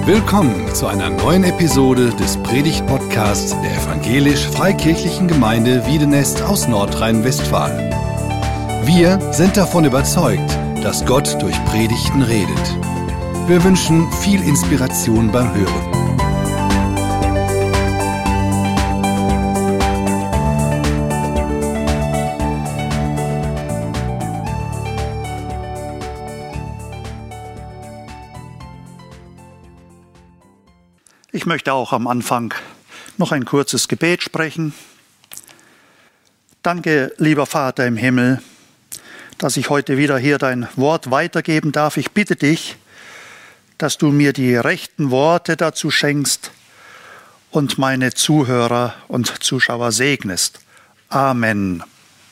Willkommen zu einer neuen Episode des Predigt-Podcasts der Evangelisch-Freikirchlichen Gemeinde Wiedenest aus Nordrhein-Westfalen. Wir sind davon überzeugt, dass Gott durch Predigten redet. Wir wünschen viel Inspiration beim Hören. Ich möchte auch am Anfang noch ein kurzes Gebet sprechen. Danke, lieber Vater im Himmel, dass ich heute wieder hier dein Wort weitergeben darf. Ich bitte dich, dass du mir die rechten Worte dazu schenkst und meine Zuhörer und Zuschauer segnest. Amen.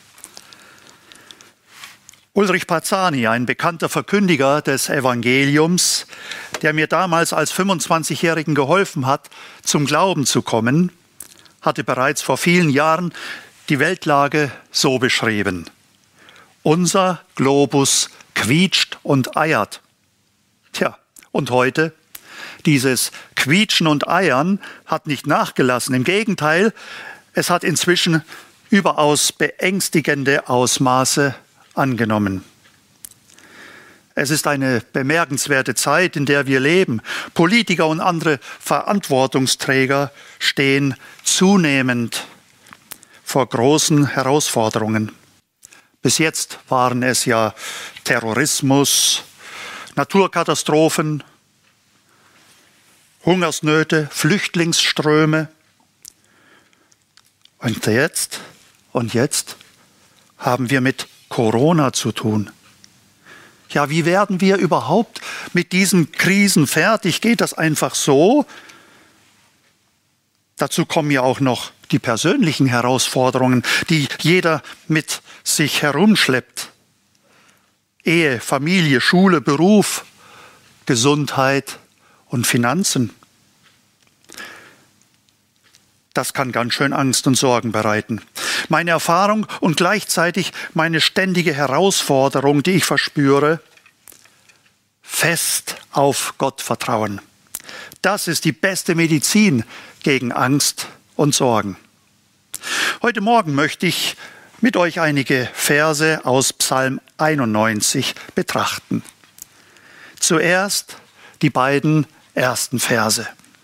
Ulrich Parzani, ein bekannter Verkündiger des Evangeliums, der mir damals als 25-Jährigen geholfen hat, zum Glauben zu kommen, hatte bereits vor vielen Jahren die Weltlage so beschrieben: Unser Globus quietscht und eiert. Tja, und heute? Dieses Quietschen und Eiern hat nicht nachgelassen. Im Gegenteil, es hat inzwischen überaus beängstigende Ausmaße angenommen. Es ist eine bemerkenswerte Zeit, in der wir leben. Politiker und andere Verantwortungsträger stehen zunehmend vor großen Herausforderungen. Bis jetzt waren es ja Terrorismus, Naturkatastrophen, Hungersnöte, Flüchtlingsströme. Und jetzt haben wir mit Corona zu tun. Ja, wie werden wir überhaupt mit diesen Krisen fertig? Geht das einfach so? Dazu kommen ja auch noch die persönlichen Herausforderungen, die jeder mit sich herumschleppt. Ehe, Familie, Schule, Beruf, Gesundheit und Finanzen. Das kann ganz schön Angst und Sorgen bereiten. Meine Erfahrung und gleichzeitig meine ständige Herausforderung, die ich verspüre: fest auf Gott vertrauen. Das ist die beste Medizin gegen Angst und Sorgen. Heute Morgen möchte ich mit euch einige Verse aus Psalm 91 betrachten. Zuerst die beiden ersten Verse.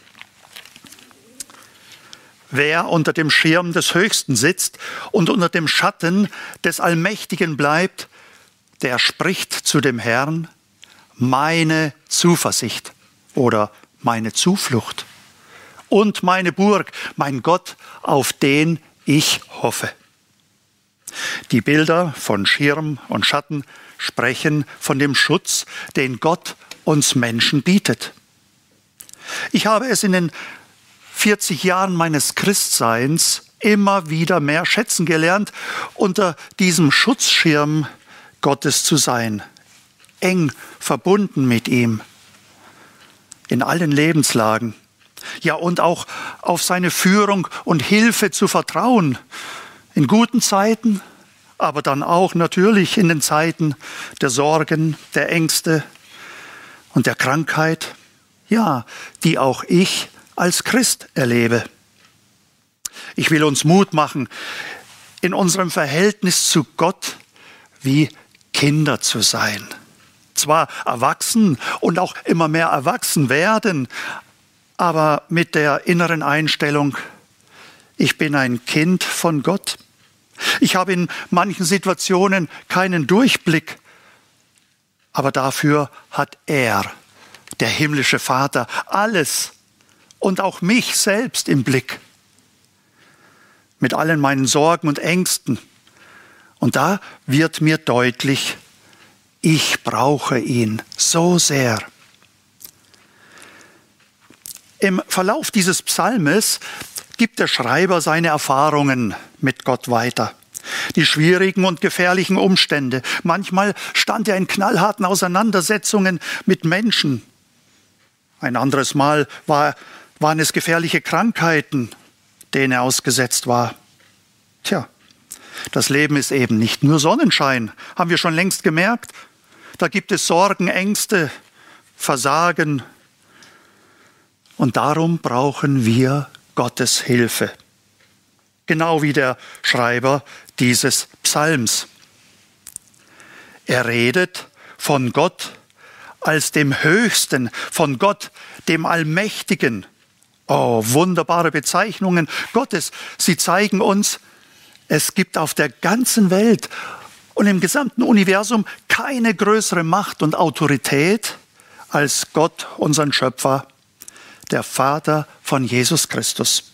Wer unter dem Schirm des Höchsten sitzt und unter dem Schatten des Allmächtigen bleibt, der spricht zu dem Herrn: meine Zuversicht oder meine Zuflucht und meine Burg, mein Gott, auf den ich hoffe. Die Bilder von Schirm und Schatten sprechen von dem Schutz, den Gott uns Menschen bietet. Ich habe es in den 40 Jahren meines Christseins immer wieder mehr schätzen gelernt, unter diesem Schutzschirm Gottes zu sein, eng verbunden mit ihm, in allen Lebenslagen. Ja, und auch auf seine Führung und Hilfe zu vertrauen, in guten Zeiten, aber dann auch natürlich in den Zeiten der Sorgen, der Ängste und der Krankheit, ja, die auch ich als Christ erlebe. Ich will uns Mut machen, in unserem Verhältnis zu Gott wie Kinder zu sein. Zwar erwachsen und auch immer mehr erwachsen werden, aber mit der inneren Einstellung: ich bin ein Kind von Gott. Ich habe in manchen Situationen keinen Durchblick, aber dafür hat er, der himmlische Vater, alles und auch mich selbst im Blick. Mit allen meinen Sorgen und Ängsten. Und da wird mir deutlich: ich brauche ihn so sehr. Im Verlauf dieses Psalmes gibt der Schreiber seine Erfahrungen mit Gott weiter. Die schwierigen und gefährlichen Umstände. Manchmal stand er in knallharten Auseinandersetzungen mit Menschen. Ein anderes Mal waren es gefährliche Krankheiten, denen er ausgesetzt war. Tja, das Leben ist eben nicht nur Sonnenschein, haben wir schon längst gemerkt. Da gibt es Sorgen, Ängste, Versagen, Und darum brauchen wir Gottes Hilfe. Genau wie der Schreiber dieses Psalms. Er redet von Gott als dem Höchsten, von Gott, dem Allmächtigen. Oh, wunderbare Bezeichnungen Gottes. Sie zeigen uns, es gibt auf der ganzen Welt und im gesamten Universum keine größere Macht und Autorität als Gott, unseren Schöpfer, der Vater von Jesus Christus.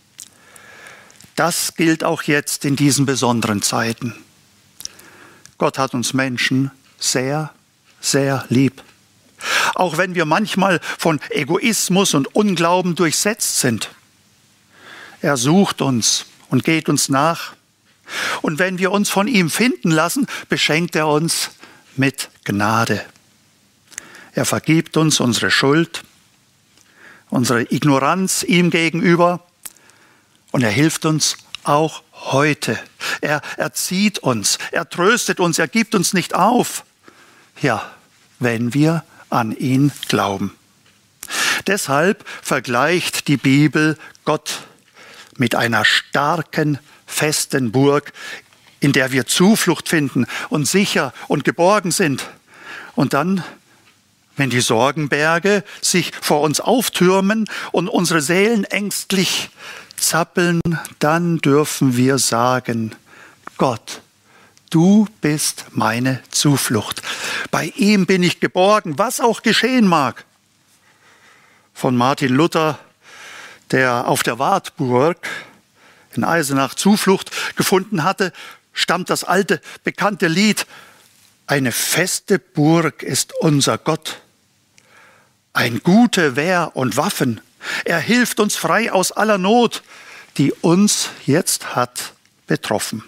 Das gilt auch jetzt in diesen besonderen Zeiten. Gott hat uns Menschen sehr, sehr lieb. Auch wenn wir manchmal von Egoismus und Unglauben durchsetzt sind. Er sucht uns und geht uns nach. Und wenn wir uns von ihm finden lassen, beschenkt er uns mit Gnade. Er vergibt uns unsere Schuld, unsere Ignoranz ihm gegenüber und er hilft uns auch heute. Er erzieht uns, er tröstet uns, er gibt uns nicht auf. Ja, wenn wir an ihn glauben. Deshalb vergleicht die Bibel Gott mit einer starken, festen Burg, in der wir Zuflucht finden und sicher und geborgen sind. Und dann, wenn die Sorgenberge sich vor uns auftürmen und unsere Seelen ängstlich zappeln, dann dürfen wir sagen, Gott, du bist meine Zuflucht. Bei ihm bin ich geborgen, was auch geschehen mag. Von Martin Luther, der auf der Wartburg in Eisenach Zuflucht gefunden hatte, stammt das alte, bekannte Lied: Eine feste Burg ist unser Gott, ein gute Wehr und Waffen. Er hilft uns frei aus aller Not, die uns jetzt hat betroffen.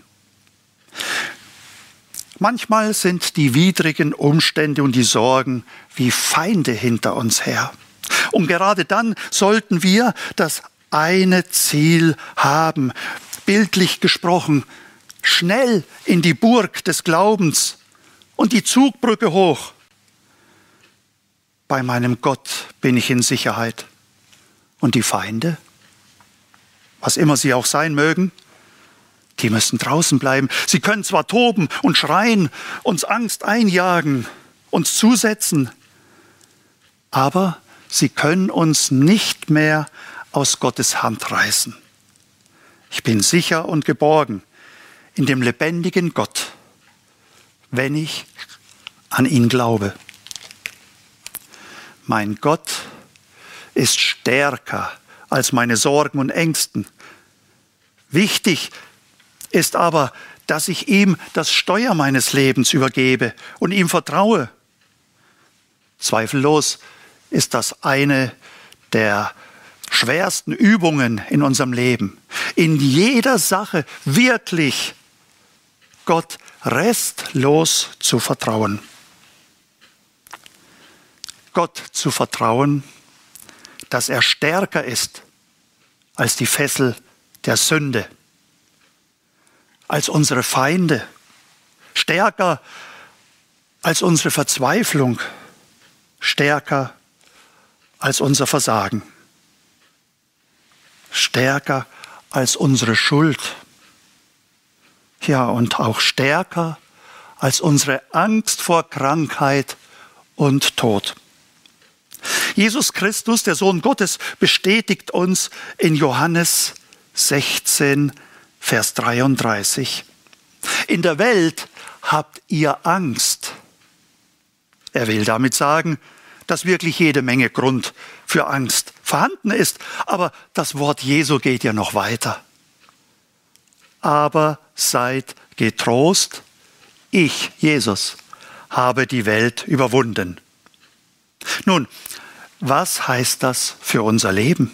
Manchmal sind die widrigen Umstände und die Sorgen wie Feinde hinter uns her. Und gerade dann sollten wir das eine Ziel haben, bildlich gesprochen, schnell in die Burg des Glaubens und die Zugbrücke hoch. Bei meinem Gott bin ich in Sicherheit. Und die Feinde, was immer sie auch sein mögen, die müssen draußen bleiben. Sie können zwar toben und schreien, uns Angst einjagen, uns zusetzen, aber sie können uns nicht mehr aus Gottes Hand reißen. Ich bin sicher und geborgen in dem lebendigen Gott, wenn ich an ihn glaube. Mein Gott ist stärker als meine Sorgen und Ängsten. Wichtig ist aber, dass ich ihm das Steuer meines Lebens übergebe und ihm vertraue. Zweifellos ist das eine der schwersten Übungen in unserem Leben. In jeder Sache wirklich Gott restlos zu vertrauen. Gott zu vertrauen, dass er stärker ist als die Fessel der Sünde, als unsere Feinde, stärker als unsere Verzweiflung, stärker als unser Versagen, stärker als unsere Schuld, ja, und auch stärker als unsere Angst vor Krankheit und Tod. Jesus Christus, der Sohn Gottes, bestätigt uns in Johannes 16, Vers 33. In der Welt habt ihr Angst. Er will damit sagen, dass wirklich jede Menge Grund für Angst vorhanden ist. Aber das Wort Jesu geht ja noch weiter. Aber seid getrost, ich, Jesus, habe die Welt überwunden. Nun, was heißt das für unser Leben?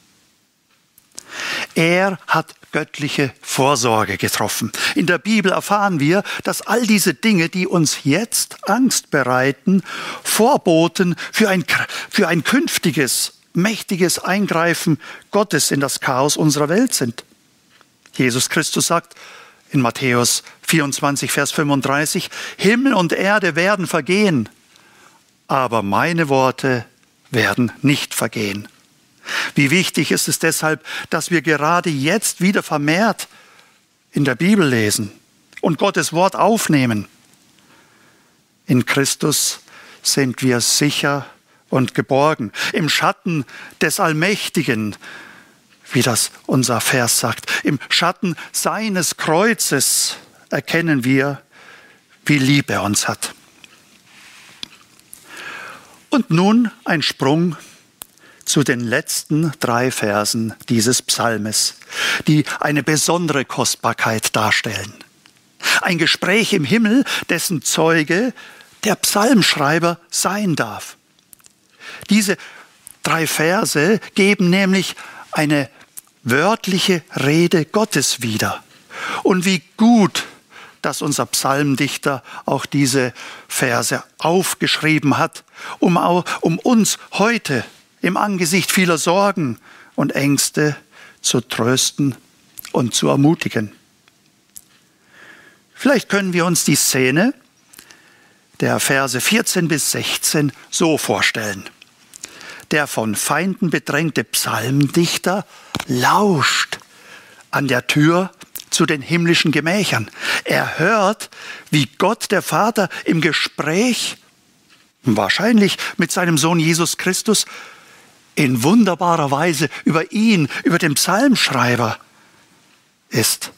Er hat göttliche Vorsorge getroffen. In der Bibel erfahren wir, dass all diese Dinge, die uns jetzt Angst bereiten, Vorboten für ein künftiges, mächtiges Eingreifen Gottes in das Chaos unserer Welt sind. Jesus Christus sagt in Matthäus 24, Vers 35, Himmel und Erde werden vergehen, aber meine Worte werden nicht vergehen. Wie wichtig ist es deshalb, dass wir gerade jetzt wieder vermehrt in der Bibel lesen und Gottes Wort aufnehmen. In Christus sind wir sicher und geborgen, im Schatten des Allmächtigen, wie das unser Vers sagt. Im Schatten seines Kreuzes erkennen wir, wie lieb er uns hat. Und nun ein Sprung zu den letzten 3 Versen dieses Psalmes, die eine besondere Kostbarkeit darstellen. Ein Gespräch im Himmel, dessen Zeuge der Psalmschreiber sein darf. Diese 3 Verse geben nämlich eine wörtliche Rede Gottes wieder. Und wie gut, dass unser Psalmdichter auch diese Verse aufgeschrieben hat, um uns heute im Angesicht vieler Sorgen und Ängste zu trösten und zu ermutigen. Vielleicht können wir uns die Szene der Verse 14 bis 16 so vorstellen. Der von Feinden bedrängte Psalmdichter lauscht an der Tür zu den himmlischen Gemächern. Er hört, wie Gott, der Vater, im Gespräch, wahrscheinlich mit seinem Sohn Jesus Christus, in wunderbarer Weise über ihn, über den Psalmschreiber ist.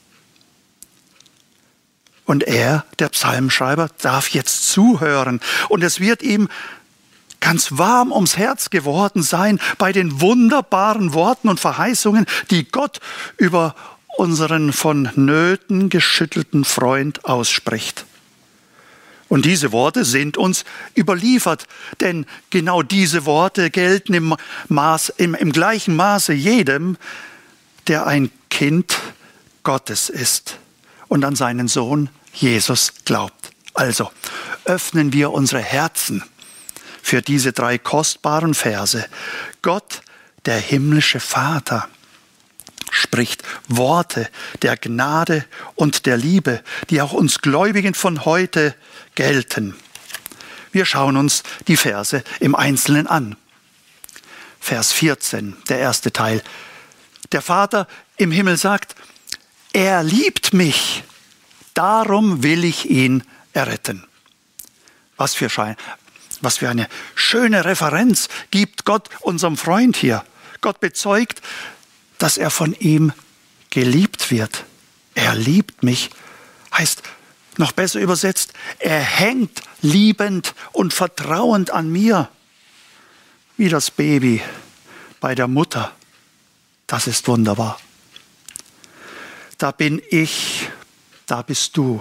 Und er, der Psalmschreiber, darf jetzt zuhören. Und es wird ihm ganz warm ums Herz geworden sein bei den wunderbaren Worten und Verheißungen, die Gott über unseren von Nöten geschüttelten Freund ausspricht. Und diese Worte sind uns überliefert, denn genau diese Worte gelten im gleichen Maße jedem, der ein Kind Gottes ist und an seinen Sohn Jesus glaubt. Also öffnen wir unsere Herzen für diese 3 kostbaren Verse. Gott, der himmlische Vater, spricht Worte der Gnade und der Liebe, die auch uns Gläubigen von heute gelten. Wir schauen uns die Verse im Einzelnen an. Vers 14, der erste Teil. Der Vater im Himmel sagt, er liebt mich, darum will ich ihn erretten. Was für eine schöne Referenz gibt Gott unserem Freund hier. Gott bezeugt, dass er von ihm geliebt wird. Er liebt mich, heißt noch besser übersetzt, er hängt liebend und vertrauend an mir, wie das Baby bei der Mutter. Das ist wunderbar. Da bin ich, da bist du.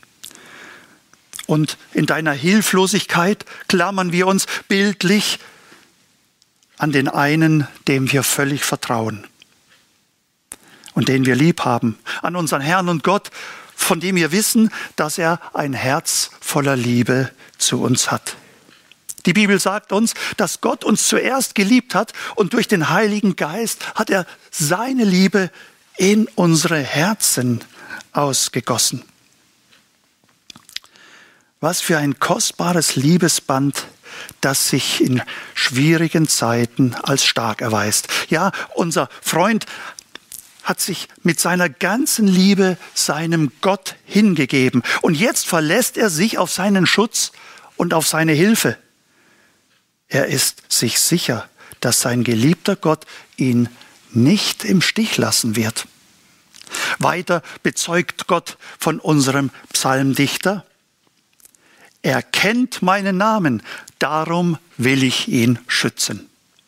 Und in deiner Hilflosigkeit klammern wir uns bildlich an den einen, dem wir völlig vertrauen und den wir lieb haben, an unseren Herrn und Gott, von dem wir wissen, dass er ein Herz voller Liebe zu uns hat. Die Bibel sagt uns, dass Gott uns zuerst geliebt hat und durch den Heiligen Geist hat er seine Liebe in unsere Herzen ausgegossen. Was für ein kostbares Liebesband, das sich in schwierigen Zeiten als stark erweist. Ja, unser Freund hat sich mit seiner ganzen Liebe seinem Gott hingegeben. Und jetzt verlässt er sich auf seinen Schutz und auf seine Hilfe. Er ist sich sicher, dass sein geliebter Gott ihn nicht im Stich lassen wird. Weiter bezeugt Gott von unserem Psalmdichter: Er kennt meinen Namen, darum will ich ihn schützen.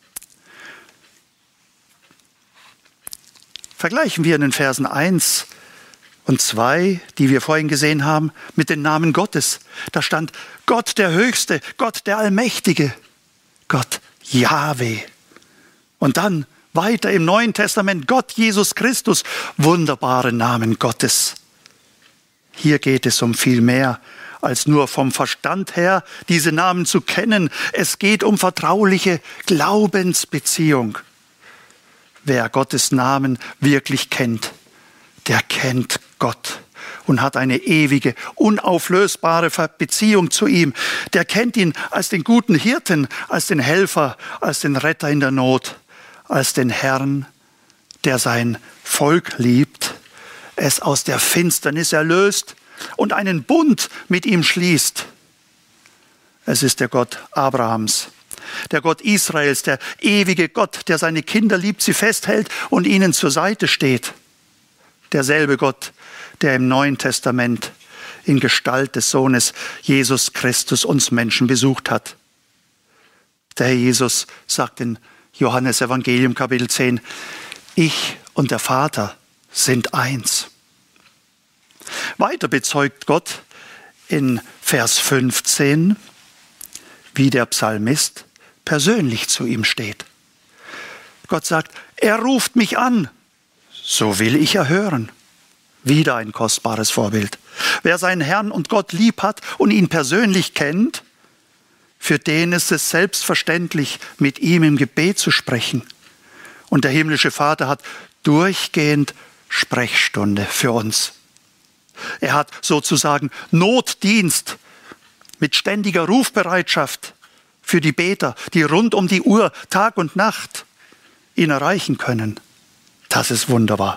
Vergleichen wir in den Versen 1 und 2, die wir vorhin gesehen haben, mit den Namen Gottes. Da stand Gott der Höchste, Gott der Allmächtige, Gott Jahwe. Und dann weiter im Neuen Testament Gott Jesus Christus, wunderbare Namen Gottes. Hier geht es um viel mehr als nur vom Verstand her diese Namen zu kennen. Es geht um vertrauliche Glaubensbeziehung. Wer Gottes Namen wirklich kennt, der kennt Gott und hat eine ewige, unauflösbare Beziehung zu ihm. Der kennt ihn als den guten Hirten, als den Helfer, als den Retter in der Not, als den Herrn, der sein Volk liebt, es aus der Finsternis erlöst und einen Bund mit ihm schließt. Es ist der Gott Abrahams, der Gott Israels, der ewige Gott, der seine Kinder liebt, sie festhält und ihnen zur Seite steht. Derselbe Gott, der im Neuen Testament in Gestalt des Sohnes Jesus Christus uns Menschen besucht hat. Der Herr Jesus sagt in Johannes Evangelium Kapitel 10, ich und der Vater sind eins. Weiter bezeugt Gott in Vers 15, wie der Psalmist persönlich zu ihm steht. Gott sagt, er ruft mich an, so will ich erhören. Wieder ein kostbares Vorbild. Wer seinen Herrn und Gott lieb hat und ihn persönlich kennt, für den ist es selbstverständlich, mit ihm im Gebet zu sprechen. Und der himmlische Vater hat durchgehend Sprechstunde für uns. Er hat sozusagen Notdienst mit ständiger Rufbereitschaft für die Beter, die rund um die Uhr, Tag und Nacht ihn erreichen können. Das ist wunderbar.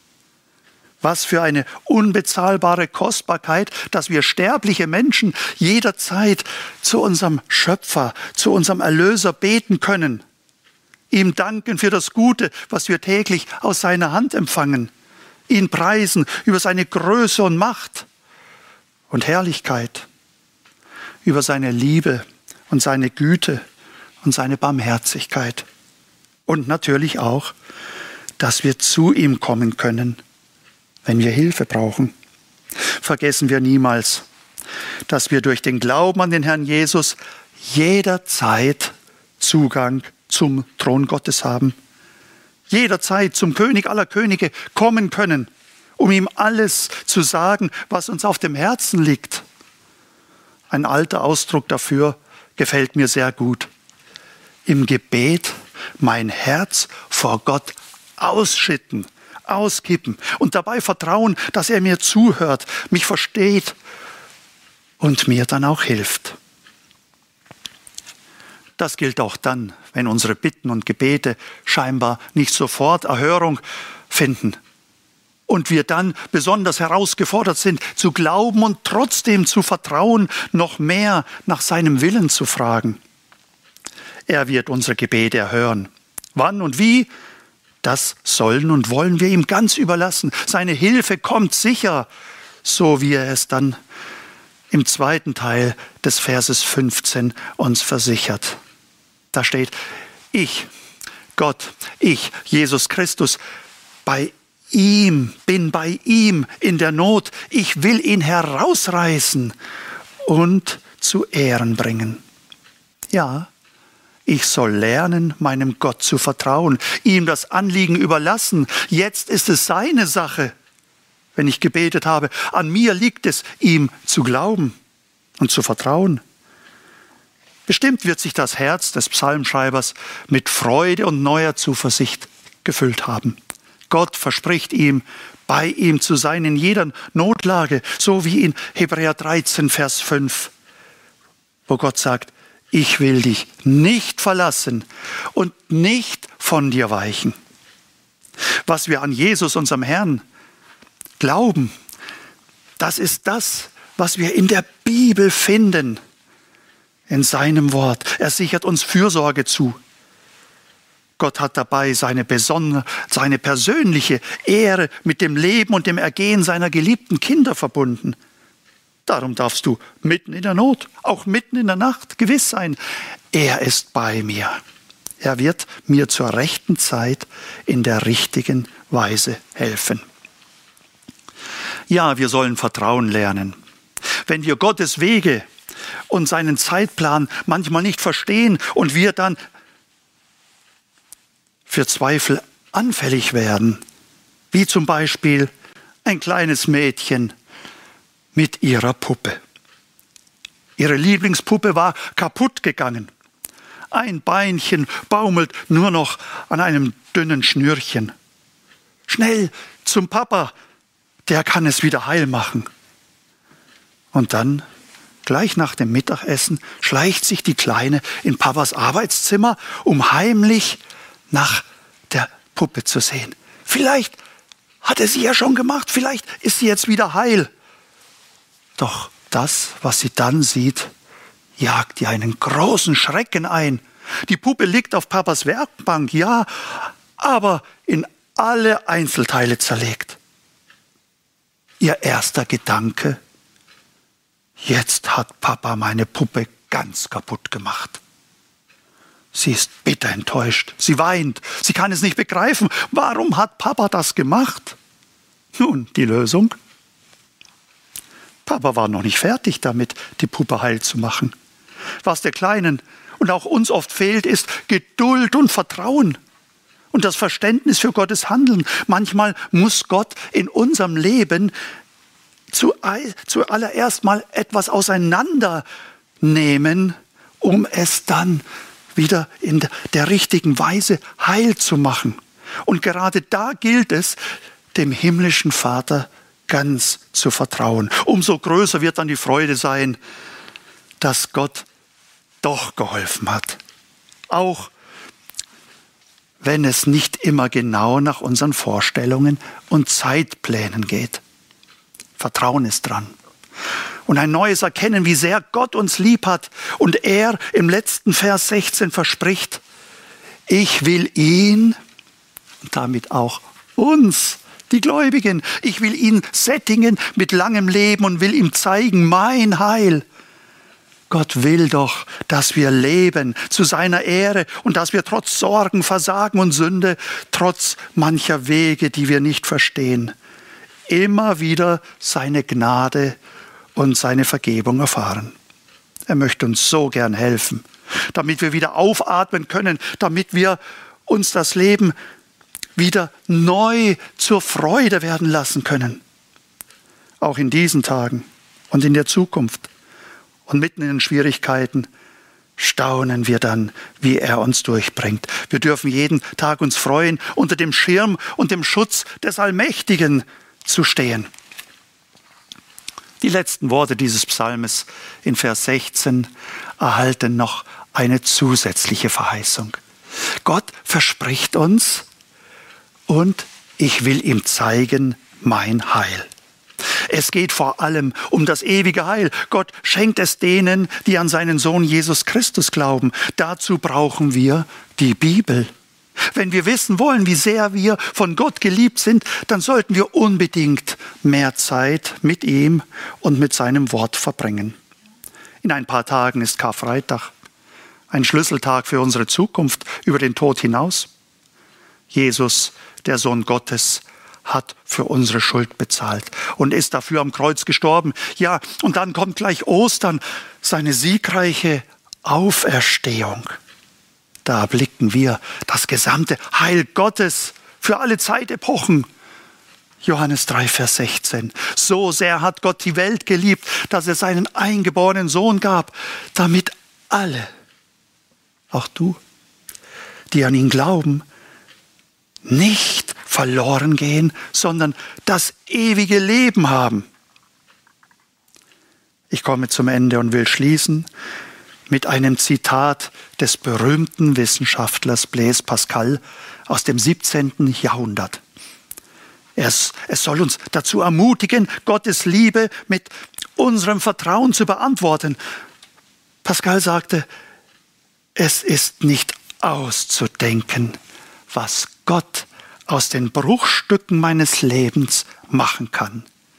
Was für eine unbezahlbare Kostbarkeit, dass wir sterbliche Menschen jederzeit zu unserem Schöpfer, zu unserem Erlöser beten können. Ihm danken für das Gute, was wir täglich aus seiner Hand empfangen. Ihn preisen über seine Größe und Macht und Herrlichkeit, über seine Liebe und seine Güte und seine Barmherzigkeit. Und natürlich auch, dass wir zu ihm kommen können, wenn wir Hilfe brauchen. Vergessen wir niemals, dass wir durch den Glauben an den Herrn Jesus jederzeit Zugang zum Thron Gottes haben. Jederzeit zum König aller Könige kommen können, um ihm alles zu sagen, was uns auf dem Herzen liegt. Ein alter Ausdruck dafür gefällt mir sehr gut. Im Gebet mein Herz vor Gott ausschütten, auskippen und dabei vertrauen, dass er mir zuhört, mich versteht und mir dann auch hilft. Das gilt auch dann, wenn unsere Bitten und Gebete scheinbar nicht sofort Erhörung finden und wir dann besonders herausgefordert sind, zu glauben und trotzdem zu vertrauen, noch mehr nach seinem Willen zu fragen. Er wird unsere Gebete erhören. Wann und wie? Das sollen und wollen wir ihm ganz überlassen. Seine Hilfe kommt sicher, so wie er es dann im zweiten Teil des Verses 15 uns versichert. Da steht, ich, Gott, ich, Jesus Christus, bin bei ihm in der Not. Ich will ihn herausreißen und zu Ehren bringen. Ja, ich soll lernen, meinem Gott zu vertrauen, ihm das Anliegen überlassen. Jetzt ist es seine Sache, wenn ich gebetet habe. An mir liegt es, ihm zu glauben und zu vertrauen. Bestimmt wird sich das Herz des Psalmschreibers mit Freude und neuer Zuversicht gefüllt haben. Gott verspricht ihm, bei ihm zu sein in jeder Notlage, so wie in Hebräer 13, Vers 5, wo Gott sagt, ich will dich nicht verlassen und nicht von dir weichen. Was wir an Jesus, unserem Herrn, glauben, das ist das, was wir in der Bibel finden, in seinem Wort. Er sichert uns Fürsorge zu. Gott hat dabei seine persönliche Ehre mit dem Leben und dem Ergehen seiner geliebten Kinder verbunden. Darum darfst du mitten in der Not, auch mitten in der Nacht gewiss sein, er ist bei mir. Er wird mir zur rechten Zeit in der richtigen Weise helfen. Ja, wir sollen Vertrauen lernen. Wenn wir Gottes Wege und seinen Zeitplan manchmal nicht verstehen und wir dann für Zweifel anfällig werden, wie zum Beispiel ein kleines Mädchen mit ihrer Puppe. Ihre Lieblingspuppe war kaputt gegangen. Ein Beinchen baumelt nur noch an einem dünnen Schnürchen. Schnell zum Papa, der kann es wieder heil machen. Und dann, gleich nach dem Mittagessen, schleicht sich die Kleine in Papas Arbeitszimmer, um heimlich nach Puppe zu sehen. Vielleicht hat er sie ja schon gemacht, vielleicht ist sie jetzt wieder heil. Doch das, was sie dann sieht, jagt ihr einen großen Schrecken ein. Die Puppe liegt auf Papas Werkbank, ja, aber in alle Einzelteile zerlegt. Ihr erster Gedanke: Jetzt hat Papa meine Puppe ganz kaputt gemacht. Sie ist bitter enttäuscht, sie weint, sie kann es nicht begreifen. Warum hat Papa das gemacht? Nun, die Lösung: Papa war noch nicht fertig damit, die Puppe heil zu machen. Was der Kleinen und auch uns oft fehlt, ist Geduld und Vertrauen und das Verständnis für Gottes Handeln. Manchmal muss Gott in unserem Leben zuallererst mal etwas auseinandernehmen, um es dann wieder in der richtigen Weise heil zu machen. Und gerade da gilt es, dem himmlischen Vater ganz zu vertrauen. Umso größer wird dann die Freude sein, dass Gott doch geholfen hat. Auch wenn es nicht immer genau nach unseren Vorstellungen und Zeitplänen geht. Vertrauen ist dran. Und ein neues Erkennen, wie sehr Gott uns lieb hat. Und er im letzten Vers 16 verspricht: Ich will ihn, und damit auch uns, die Gläubigen, ich will ihn sättigen mit langem Leben und will ihm zeigen mein Heil. Gott will doch, dass wir leben zu seiner Ehre und dass wir trotz Sorgen, Versagen und Sünde, trotz mancher Wege, die wir nicht verstehen, immer wieder seine Gnade und seine Vergebung erfahren. Er möchte uns so gern helfen, damit wir wieder aufatmen können, damit wir uns das Leben wieder neu zur Freude werden lassen können. Auch in diesen Tagen und in der Zukunft. Und mitten in den Schwierigkeiten staunen wir dann, wie er uns durchbringt. Wir dürfen jeden Tag uns freuen, unter dem Schirm und dem Schutz des Allmächtigen zu stehen. Die letzten Worte dieses Psalmes in Vers 16 erhalten noch eine zusätzliche Verheißung. Gott verspricht uns: Und ich will ihm zeigen mein Heil. Es geht vor allem um das ewige Heil. Gott schenkt es denen, die an seinen Sohn Jesus Christus glauben. Dazu brauchen wir die Bibel. Wenn wir wissen wollen, wie sehr wir von Gott geliebt sind, dann sollten wir unbedingt mehr Zeit mit ihm und mit seinem Wort verbringen. In ein paar Tagen ist Karfreitag, ein Schlüsseltag für unsere Zukunft über den Tod hinaus. Jesus, der Sohn Gottes, hat für unsere Schuld bezahlt und ist dafür am Kreuz gestorben. Ja, und dann kommt gleich Ostern, seine siegreiche Auferstehung. Da erblicken wir das gesamte Heil Gottes für alle Zeitepochen. Johannes 3, Vers 16. So sehr hat Gott die Welt geliebt, dass er seinen eingeborenen Sohn gab, damit alle, auch du, die an ihn glauben, nicht verloren gehen, sondern das ewige Leben haben. Ich komme zum Ende und will schließen mit einem Zitat des berühmten Wissenschaftlers Blaise Pascal aus dem 17. Jahrhundert. Es soll uns dazu ermutigen, Gottes Liebe mit unserem Vertrauen zu beantworten. Pascal sagte: Es ist nicht auszudenken, was Gott aus den Bruchstücken meines Lebens machen kann,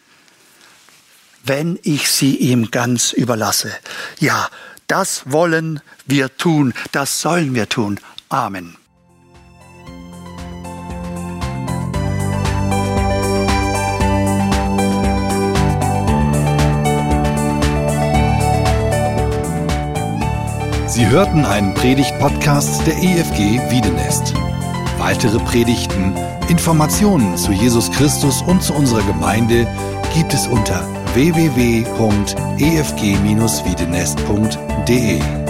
wenn ich sie ihm ganz überlasse. Ja, das wollen wir tun, das sollen wir tun. Amen. Sie hörten einen Predigt-Podcast der EFG Wiedenest. Weitere Predigten, Informationen zu Jesus Christus und zu unserer Gemeinde gibt es unter www.efg-wiedenest.de.